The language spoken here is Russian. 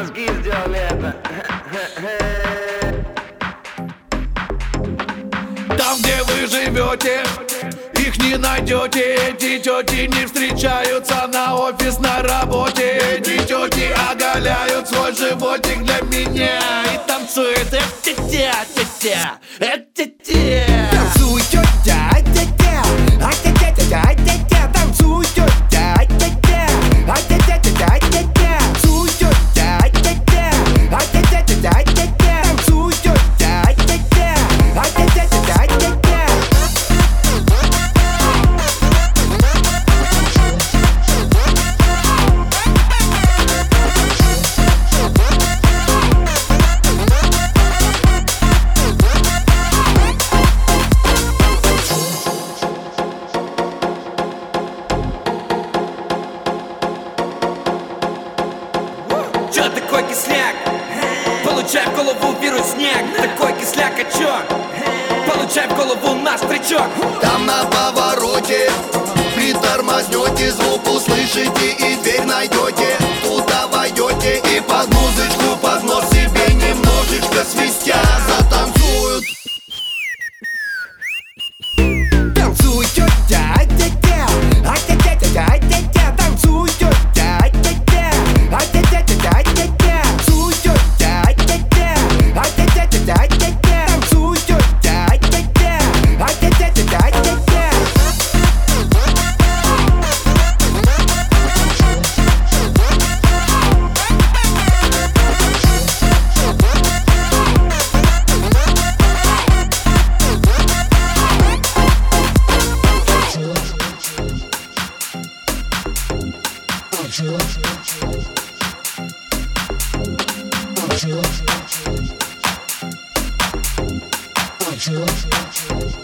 мозги сделали это. Там, где вы живете, их не найдете. Эти тети не встречаются на офисной работе. Эти тети оголяют свой животик для меня и танцуют. Тетя, тетя, тетя. Танцуй, тетя, тетя, тетя, тетя, танцуй, тетя, тетя, тетя, тетя, тетя, танцуй, тетя, тетя, тетя, тетя, тетя, танцуй, тетя, тетя, тетя, тетя, тетя. Чё такой кисляк? Получай в голову вирусняк. Такой кисляк, а чё? Получай в голову наш тречок. Там на повороте притормознете, звук услышите и дверь найдете. Туда войдете и под музычку под нос себе немножечко свистя затанцуют. Танцуй, тетя, тетя, тетя, тетя, тетя, танцуй, тетя, тетя, тетя, тетя, тетя, танцуй, тетя, тетя, тетя, тетя, тетя, танцуй, тетя, тетя, тетя, тетя, тетя. Sure.